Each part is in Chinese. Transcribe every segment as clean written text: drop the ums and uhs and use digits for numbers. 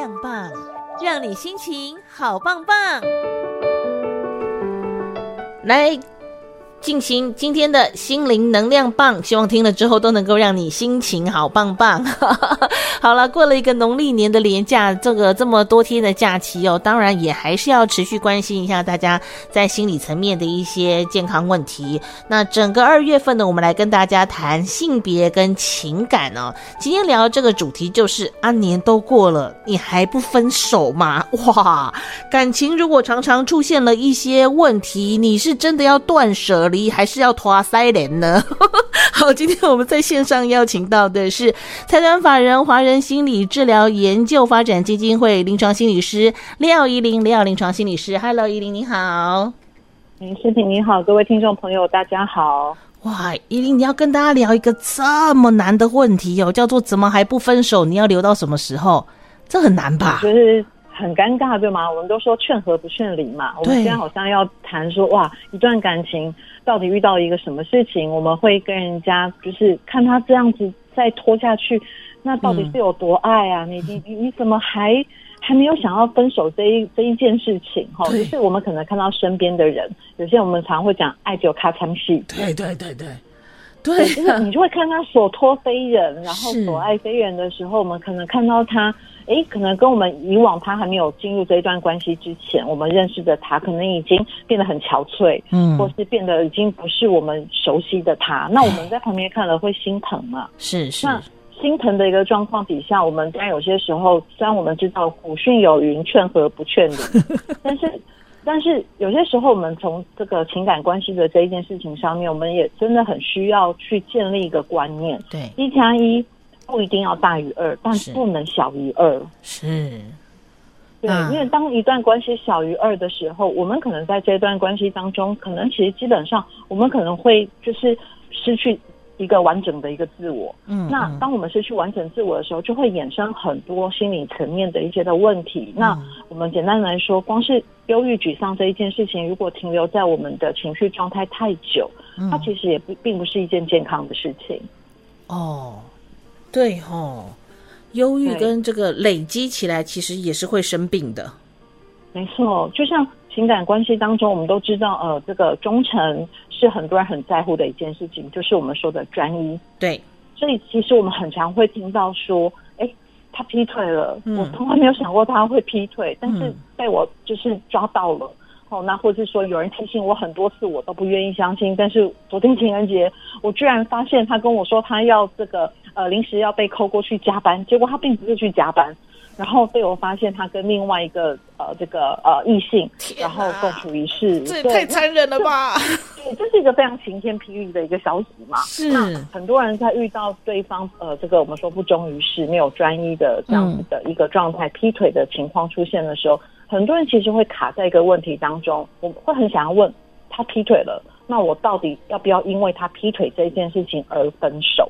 量棒，让你心情好棒棒。来进行今天的心灵能量棒，希望听了之后都能够让你心情好棒棒。好了，过了一个农历年的连假，这么多天的假期哦，当然也还是要持续关心一下大家在心理层面的一些健康问题。那整个2月份呢，我们来跟大家谈性别跟情感哦。今天聊这个主题就是年都过了，你还不分手吗？哇，感情如果常常出现了一些问题，你是真的要断舍离还是要拖塞脸呢？好，今天我们在线上邀请到的是财团法人华人心理治疗研究发展基金会临床心理师廖怡伶临床心理师。 Hello， 怡伶你好。 诗婷你好，各位听众朋友大家好。 哇，怡伶你要跟大家聊一个这么难的问题哦，叫做怎么还不分手，你要留到什么时候？这很难吧？ 就是很尴尬对吗？我们都说劝和不劝离嘛，我们现在好像要谈说哇，一段感情到底遇到一个什么事情，我们会跟人家就是看他这样子再拖下去，那到底是有多爱啊？你怎么还没有想要分手这一件事情哈？就是我们可能看到身边的人，有些我们常会讲爱就卡惨戏， 对， 就是你就会看他所托非人，然后所爱非人的时候，我们可能看到他，可能跟我们以往他还没有进入这一段关系之前，我们认识的他，可能已经变得很憔悴，或是变得已经不是我们熟悉的他。那我们在旁边看了会心疼嘛？是。那心疼的一个状况底下，我们当然有些时候，虽然我们知道古训有云，劝和不劝离，但是有些时候，我们从这个情感关系的这一件事情上面，我们也真的很需要去建立一个观念：对，1+1不一定要大于2，但不能小于2。是，对，因为当一段关系小于2的时候，我们可能在这段关系当中，可能其实基本上我们可能会就是失去一个完整的一个自我。那当我们失去完整自我的时候，就会衍生很多心理层面的一些的问题。那我们简单来说，光是忧郁沮丧这一件事情，如果停留在我们的情绪状态太久，它其实也并不是一件健康的事情。 对忧郁跟这个累积起来，其实也是会生病的。 没错，就像情感关系当中，我们都知道，这个忠诚是很多人很在乎的一件事情，就是我们说的专一。对，所以其实我们很常会听到说，他劈腿了，我从来没有想过他会劈腿，但是被我就是抓到了。那或是说有人提醒我很多次，我都不愿意相信。但是昨天情人节，我居然发现他跟我说他要这个临时要被扣过去加班，结果他并不是去加班，然后被我发现他跟另外一个异性，然后共处一室， 这也太残忍了吧？ 对，这是一个非常晴天霹雳的一个消息嘛。是，那很多人在遇到对方这个我们说不忠于事、没有专一的这样子的一个状态，劈腿的情况出现的时候，很多人其实会卡在一个问题当中，我会很想要问他劈腿了，那我到底要不要因为他劈腿这件事情而分手？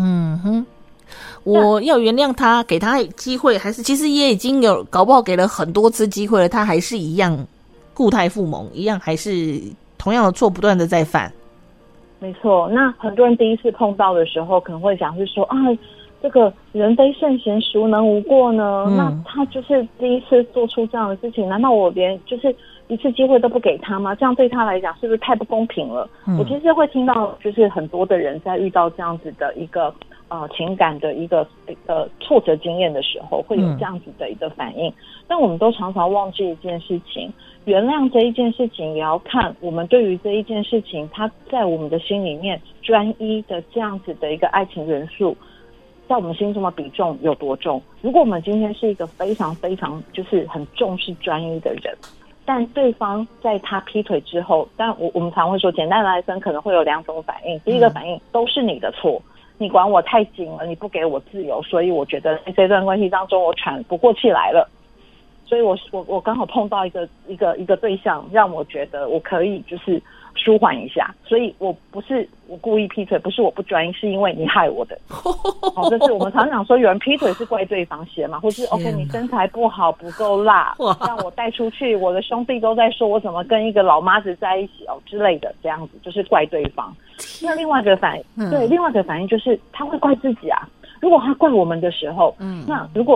我要原谅他，给他机会，还是其实也已经有搞不好给了很多次机会了，他还是一样固态复萌，一样还是同样的错不断的在犯。 没错，那很多人第一次碰到的时候可能会想是说这个人非圣贤，孰能无过呢？那他就是第一次做出这样的事情，难道我连就是一次机会都不给他吗？这样对他来讲是不是太不公平了？我其实会听到就是很多的人在遇到这样子的一个情感的一个挫折经验的时候，会有这样子的一个反应。但我们都常常忘记一件事情，原谅这一件事情也要看我们对于这一件事情，它在我们的心里面专一的这样子的一个爱情元素，在我们心中的比重有多重。如果我们今天是一个非常非常就是很重视专一的人，但对方在他劈腿之后，但我们常会说简单来分可能会有2种反应。第一个反应都是你的错，你管我太紧了，你不给我自由，所以我觉得在这段关系当中我喘不过气来了，所以我刚好碰到一个对象，让我觉得我可以就是舒缓一下，所以我不是我故意劈腿，不是我不专一，是因为你害我的。这是我们常讲说有人劈腿是怪对方先嘛，或是 OK 你身材不好不够辣，让我带出去，我的兄弟都在说我怎么跟一个老妈子在一起之类的，这样子就是怪对方。那另外一个反应，对，另外一个反应就是他会怪自己啊。如果他怪我们的时候，那如果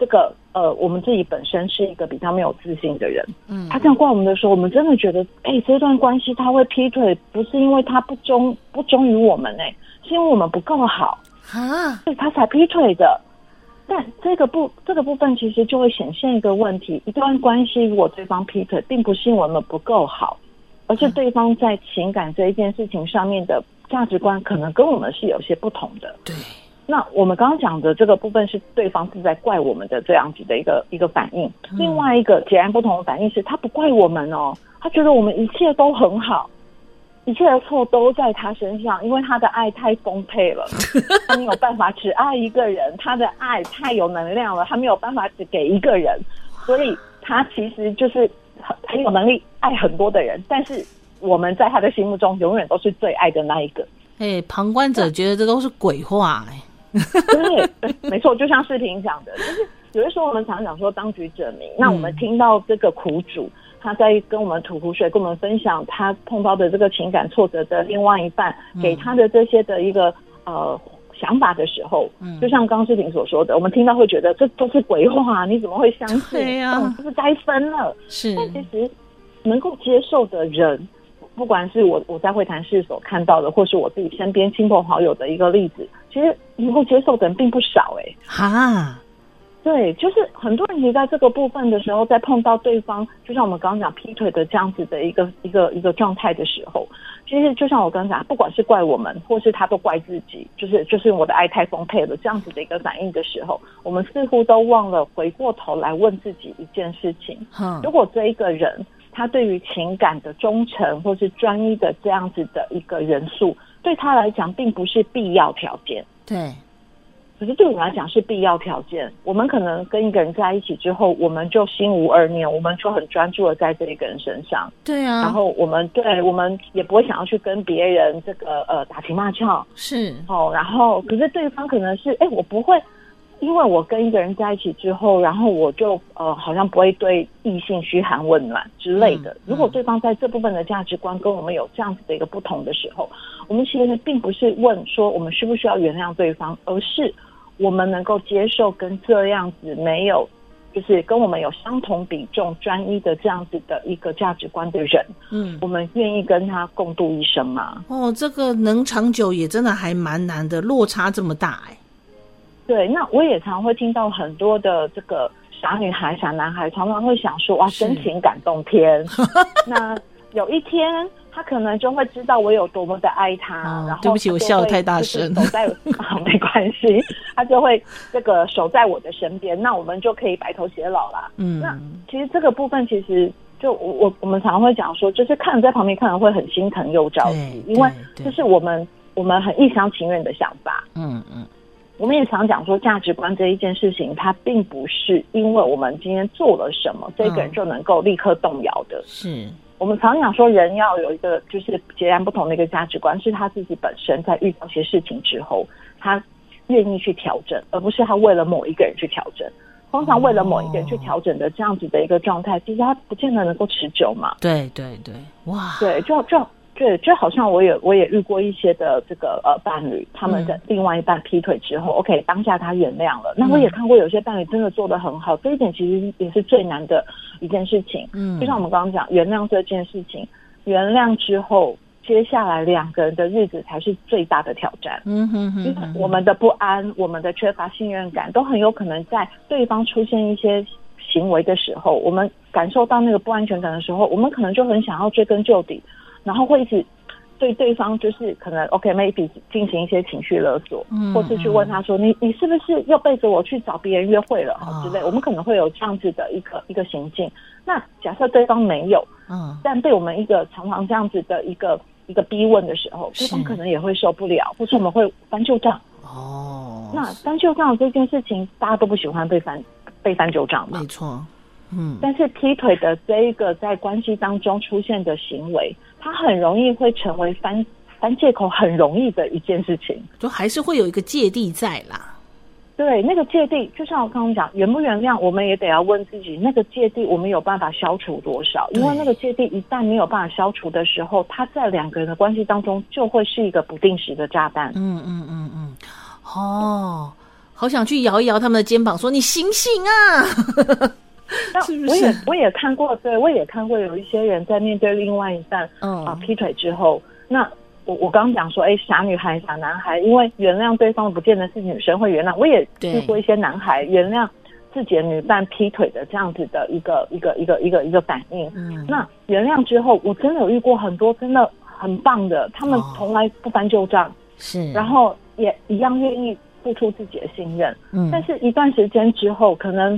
这个我们自己本身是一个比较没有自信的人，他这样怪我们的时候，我们真的觉得，这段关系他会劈腿，不是因为他不忠于我们，是因为我们不够好啊，所以他才劈腿的。但这个部分其实就会显现一个问题，一段关系如果对方劈腿，并不是因为我们不够好，而是对方在情感这一件事情上面的价值观可能跟我们是有些不同的。 对。 那我们刚刚讲的这个部分是对方是在怪我们的这样子的一个反应，另外一个截然不同的反应是他不怪我们哦，他觉得我们一切都很好，一切的错都在他身上，因为他的爱太丰沛了，他没有办法只爱一个人，他的爱太有能量了，他没有办法只给一个人，所以他其实就是很有能力爱很多的人，但是我们在他的心目中永远都是最爱的那一个。 旁观者觉得这都是鬼话对，没错，就像视频讲的，就是有的时候我们常讲说当局者迷，那我们听到这个苦主他在跟我们吐苦水，跟我们分享他碰到的这个情感挫折的另外一半给他的这些的一个想法的时候，就像刚刚视频所说的，我们听到会觉得这都是鬼话，你怎么会相信？对啊，就是该分了。是，但其实能够接受的人，不管是我在会谈室所看到的，或是我自己身边亲朋好友的一个例子，其实能够接受的人并不少对，就是很多人其实在这个部分的时候，在碰到对方，就像我们刚刚讲劈腿的这样子的一个状态的时候，其实就像我刚刚讲，不管是怪我们，或是他都怪自己，就是我的爱太丰沛了这样子的一个反应的时候，我们似乎都忘了回过头来问自己一件事情：如果这一个人他对于情感的忠诚或是专一的这样子的一个元素，对他来讲并不是必要条件。 对。 可是对我们来讲是必要条件，我们可能跟一个人在一起之后，我们就心无二念，我们就很专注的在这一个人身上。对啊。然后我们也不会想要去跟别人这个打情骂俏。是。然后可是对方可能是我不会，因为我跟一个人在一起之后，然后我就好像不会对异性嘘寒问暖之类的。如果对方在这部分的价值观跟我们有这样子的一个不同的时候，我们其实并不是问说我们需不需要原谅对方，而是我们能够接受跟这样子没有，就是跟我们有相同比重专一的这样子的一个价值观的人，我们愿意跟他共度一生吗？ 这个能长久也真的还蛮难的，落差这么大对，那我也常会听到很多的这个傻女孩、傻男孩常常会想说，哇，真情感动天。那有一天他可能就会知道我有多么的爱他，然后对不起，我笑得太大声， 守在没关系，他就会这个守在我的身边，那我们就可以白头偕老啦。那其实这个部分其实就我们常会讲说，就是看人在旁边看人会很心疼又着急，因为这是我们很一厢情愿的想法。我们也常讲说，价值观这一件事情，它并不是因为我们今天做了什么，这个人就能够立刻动摇的。是。我们常讲说，人要有一个就是截然不同的一个价值观，是他自己本身在遇到一些事情之后，他愿意去调整，而不是他为了某一个人去调整。通常为了某一个人去调整的这样子的一个状态，其实他不见得能够持久嘛。对，哇，对，就好像我也遇过一些的这个伴侣，他们的另外一半劈腿之后，OK， 当下他原谅了。那我也看过有些伴侣真的做得很好，这一点其实也是最难的一件事情。就像我们刚刚讲，原谅这件事情，原谅之后，接下来两个人的日子才是最大的挑战。因为我们的不安，我们的缺乏信任感，都很有可能在对方出现一些行为的时候，我们感受到那个不安全感的时候，我们可能就很想要追根究底。然后会一直对对方就是可能 maybe 进行一些情绪勒索，或是去问他说你是不是又背着我去找别人约会了之类，我们可能会有这样子的一个行径。那假设对方没有，但被我们一个常常这样子的一个逼问的时候，对方可能也会受不了，或是我们会翻旧账。那翻旧账这件事情，大家都不喜欢被翻旧账嘛，没错。但是劈腿的这一个在关系当中出现的行为，它很容易会成为翻借口很容易的一件事情， 就还是会有一个芥蒂在啦。 对，那个芥蒂就像我刚刚讲，原不原谅我们也得要问自己，那个芥蒂我们有办法消除多少？因为那个芥蒂一旦没有办法消除的时候，它在两个人的关系当中就会是一个不定时的炸弹。 好想去摇一摇他们的肩膀，说你醒醒啊！是不是？ 我也看过，对，我也看过有一些人在面对另外一半劈腿之后，那我刚刚讲说，傻女孩傻男孩，因为原谅对方不见得是女生会原谅，我也遇过一些男孩原谅自己的女伴劈腿的这样子的一个反应。那原谅之后，我真的有遇过很多真的很棒的，他们从来不翻旧账， 是， 然后也一样愿意付出自己的信任。但是一段时间之后，可能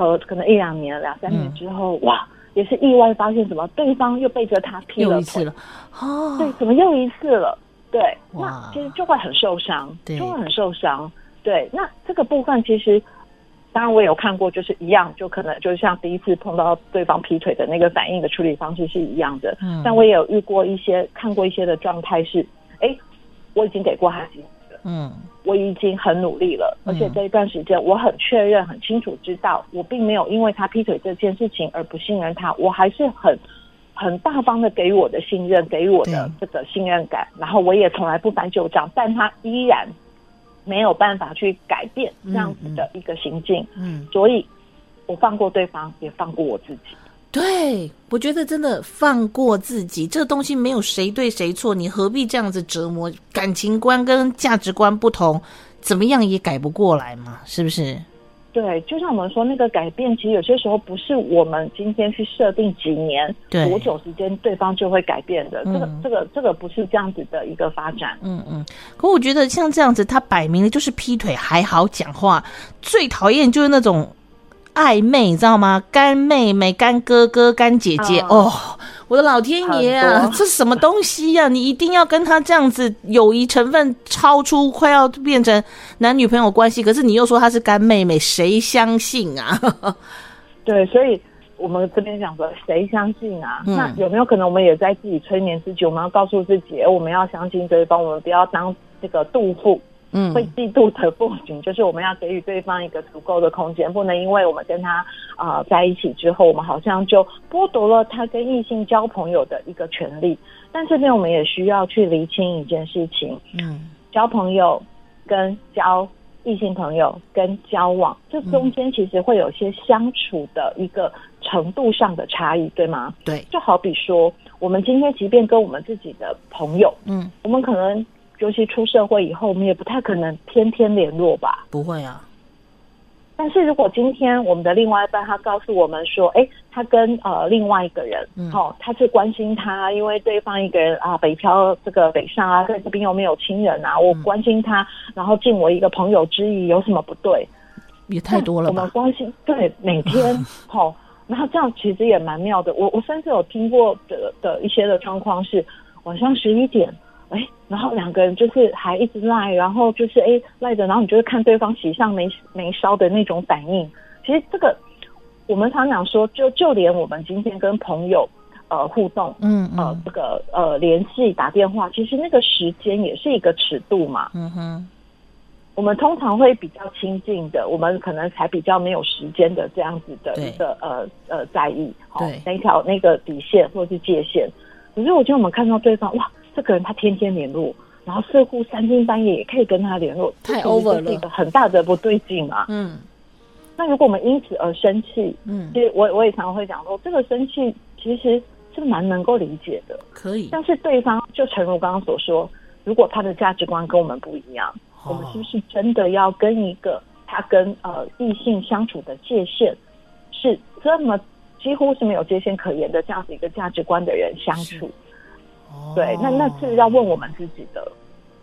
1-2年、2-3年之后，哇，也是意外发现，怎么对方又背着他劈了腿， 又一次了， 对，怎么又一次了？对，那其实就会很受伤，就会很受伤。对，那这个部分其实，当然我有看过，就是一样，就可能就像第一次碰到对方劈腿的那个反应的处理方式是一样的。但我也有遇过看过一些的状态是，我已经给过他机会了，我已经很努力了，而且这一段时间我很确认、很清楚知道，我并没有因为他劈腿这件事情而不信任他，我还是很大方的给予我的信任，给予我的这个信任感，然后我也从来不翻旧账，但他依然没有办法去改变这样子的一个行径，所以我放过对方，也放过我自己。 对，我觉得真的放过自己，这个东西没有谁对谁错，你何必这样子折磨？感情观跟价值观不同，怎么样也改不过来嘛，是不是？ 对，就像我们说那个改变，其实有些时候不是我们今天去设定几年、多久时间对方就会改变的，这个不是这样子的一个发展。 可我觉得像这样子，他摆明了就是劈腿，还好讲话，最讨厌就是那种暧昧，你知道吗？干妹妹、干哥哥、干姐姐，我的老天爷啊，这是什么东西啊？你一定要跟他这样子，友谊成分超出，快要变成男女朋友关系，可是你又说他是干妹妹，谁相信啊？ 对，所以我们这边讲说，谁相信啊？那有没有可能我们也在自己催眠自己？我们要告诉自己，我们要相信对方，我们不要当这个妒妇。会嫉妒的不仅就是我们要给予对方一个足够的空间，不能因为我们跟他在一起之后，我们好像就剥夺了他跟异性交朋友的一个权利。但这边我们也需要去厘清一件事情，交朋友跟交异性朋友跟交往，这中间其实会有些相处的一个程度上的差异，对吗？对，就好比说我们今天即便跟我们自己的朋友，我们可能尤其出社会以后，我们也不太可能天天联络吧？不会啊。但是如果今天我们的另外一半他告诉我们说，他跟另外一个人，他是关心他，因为对方一个人北漂这个北上啊，在这边又没有亲人啊，我关心他，然后尽我一个朋友之谊，有什么不对？也太多了吧？我们关心，对，每天然后这样其实也蛮妙的。我甚至有听过的一些的状况是，晚上11点。然后两个人就是还一直赖，然后就是赖着，然后你就会看对方喜上眉梢的那种反应。其实这个我们常讲说，就连我们今天跟朋友互动，这个联系打电话，其实那个时间也是一个尺度嘛。我们通常会比较亲近的，我们可能才比较没有时间的这样子的一个在意，那一条那个底线或者是界限。可是我觉得我们看到对方，哇，这个人他天天联络，然后似乎3更半夜也可以跟他联络，太 over 了，这是一个很大的不对劲啊。那如果我们因此而生气，其实我也常常会讲说，这个生气其实是蛮能够理解的，可以。但是对方就诚如刚刚所说，如果他的价值观跟我们不一样，我们是不是真的要跟一个他跟异性相处的界限是这么几乎是没有界限可言的这样子一个价值观的人相处？对，那是要问我们自己的。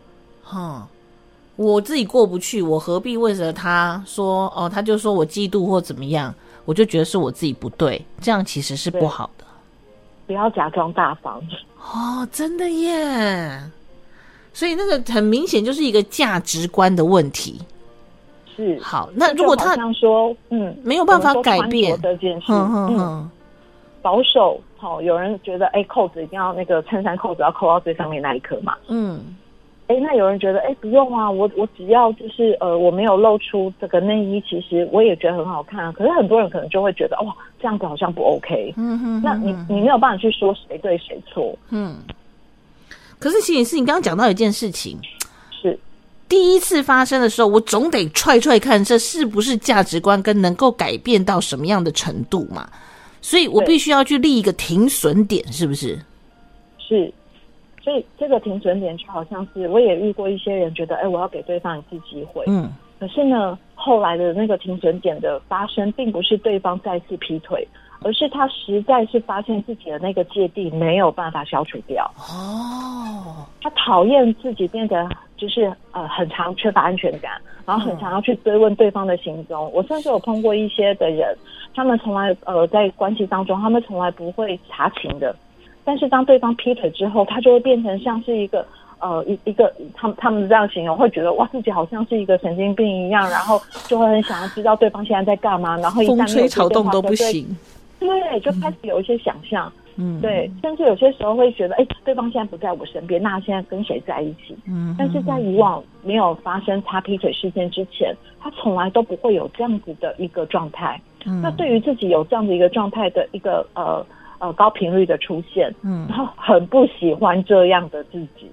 我自己过不去，我何必为了他说他就说我嫉妒或怎么样，我就觉得是我自己不对，这样其实是不好的。不要假装大方。真的耶。所以那个很明显就是一个价值观的问题。是。好，那如果他像说没有办法改变这件事，保守，有人觉得扣子一定要那个衬衫扣子要扣到最上面那一颗嘛。那有人觉得不用啊，我只要就是我没有露出这个内衣，其实我也觉得很好看。可是很多人可能就会觉得哇，这样子好像不 OK。那你没有办法去说谁对谁错。可是其实你刚刚讲到一件事情，是第一次发生的时候，我总得踹踹看这是不是价值观跟能够改变到什么样的程度嘛，所以我必须要去立一个停损点，是不是？ 是，所以这个停损点就好像是我也遇过一些人觉得我要给对方一次机会，可是呢后来的那个停损点的发生并不是对方再次劈腿，而是他实在是发现自己的那个芥蒂没有办法消除掉。他讨厌自己变得就是很常缺乏安全感，然后很常要去追问对方的行踪。我甚至有碰过一些的人，他们从来在关系当中他们从来不会查情的，但是当对方劈腿之后，他就会变成像是一个他们这样形容，会觉得哇自己好像是一个神经病一样，然后就会很想要知道对方现在在干嘛，然后一旦没有风吹草动都不行， 对，就开始有一些想象，对，甚至有些时候会觉得对方现在不在我身边，那现在跟谁在一起？但是在以往没有发生他劈腿事件之前，他从来都不会有这样子的一个状态。那对于自己有这样的一个状态的一个高频率的出现，然后很不喜欢这样的自己。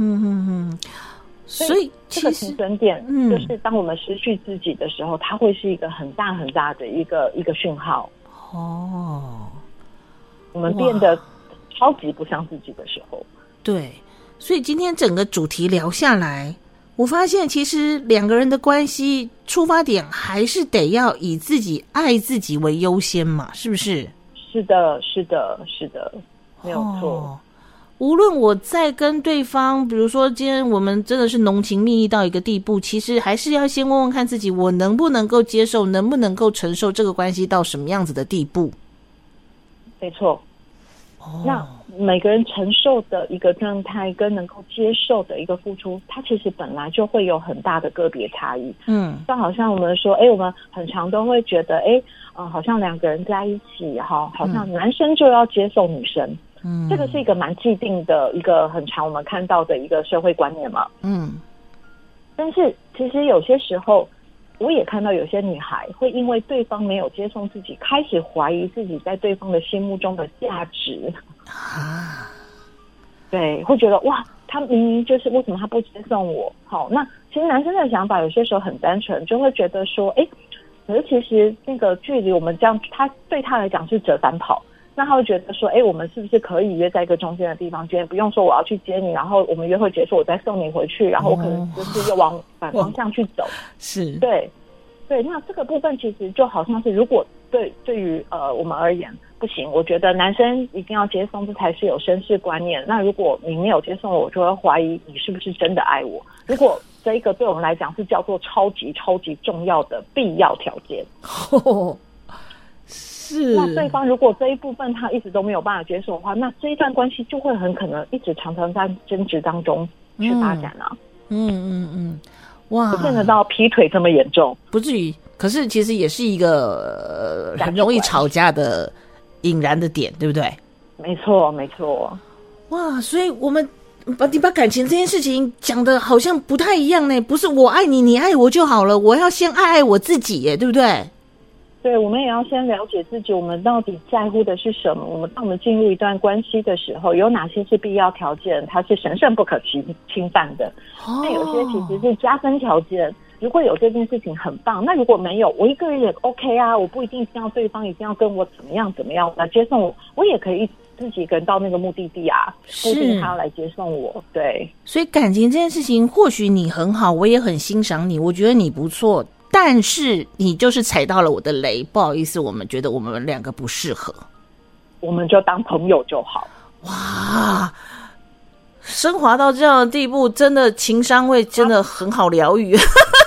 所以这个停损点，就是当我们失去自己的时候，它会是一个很大很大的一个讯号。我们变得超级不像自己的时候。 对，所以今天整个主题聊下来，我发现其实两个人的关系出发点还是得要以自己爱自己为优先嘛，是不是？ 是的，是的，是的，没有错。 无论我在跟对方，比如说今天我们真的是浓情蜜意到一个地步，其实还是要先问问看自己，我能不能够接受，能不能够承受这个关系到什么样子的地步。 没错。那每个人承受的一个状态跟能够接受的一个付出，它其实本来就会有很大的个别差异。就好像我们说我们很常都会觉得好像两个人在一起好像男生就要接受女生，这个是一个蛮既定的一个很常我们看到的一个社会观念嘛。但是其实有些时候我也看到有些女孩会因为对方没有接受自己，开始怀疑自己在对方的心目中的价值对，会觉得哇他明明就是为什么他不接受我。好，那其实男生的想法有些时候很单纯，就会觉得说可是其实那个距离我们这样，他对他来讲是折返跑，那他会觉得说我们是不是可以约在一个中间的地方见，不用说我要去接你，然后我们约会结束我再送你回去，然后我可能就是又往反方向去走。 是， 对，那这个部分其实就好像是，如果对于我们而言不行，我觉得男生一定要接送，这才是有绅士观念。那如果你没有接送我，就会怀疑你是不是真的爱我。如果这一个对我们来讲是叫做超级超级重要的必要条件。是。那对方如果这一部分他一直都没有办法接受的话，那这一段关系就会很可能一直常常在争执当中去发展啊。哇，不见得到劈腿这么严重， 不至于。可是其实也是一个很容易吵架的引燃的点，对不对？ 没错，没错。 哇，所以你把感情这件事情讲的好像不太一样呢，不是我爱你，你爱我就好了，我要先爱我自己耶，对不对？ 对，我们也要先了解自己，我们到底在乎的是什么。当我们进入一段关系的时候，有哪些是必要条件，它是神圣不可侵犯的。那有些其实是加分条件，如果有这件事情很棒，那如果没有，我一个人也 OK 啊，我不一定要对方一定要跟我怎么样，来接送我也可以自己一个人到那个目的地啊，不一定他要来接送我。对， 所以感情这件事情，或许你很好，我也很欣赏你，我觉得你不错，但是你就是踩到了我的雷，不好意思，我们觉得我们两个不适合， 我们就当朋友就好。 哇，升华到这样的地步，真的情商会真的很好疗愈。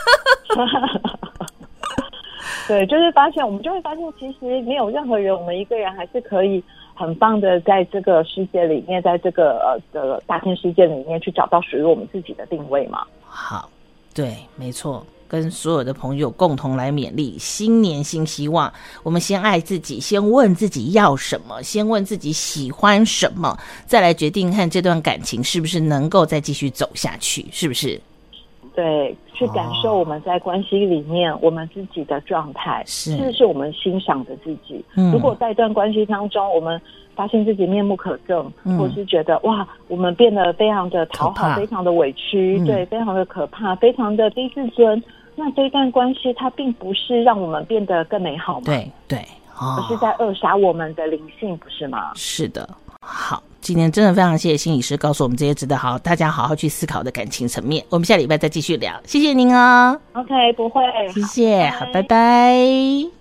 对，就是我们就会发现，其实没有任何人，我们一个人还是可以很棒的在这个世界里面，在这个的大千世界里面去找到属于我们自己的定位嘛。 好，对，没错。跟所有的朋友共同来勉励，新年新希望，我们先爱自己，先问自己要什么，先问自己喜欢什么，再来决定看这段感情是不是能够再继续走下去，是不是？ 对，去感受我们在关系里面我们自己的状态，是我们欣赏的自己。如果在一段关系当中，我们发现自己面目可憎，或是觉得哇，我们变得非常的讨好，非常的委屈，对，非常的可怕，非常的低自尊，那这一段关系它并不是让我们变得更美好嘛？ 对对， 而是在扼杀我们的灵性，不是吗？ 是的。好，今天真的非常谢谢心理师告诉我们这些值得大家好好去思考的感情层面，我们下礼拜再继续聊，谢谢您哦。 OK， 不会， 谢谢，好，拜拜。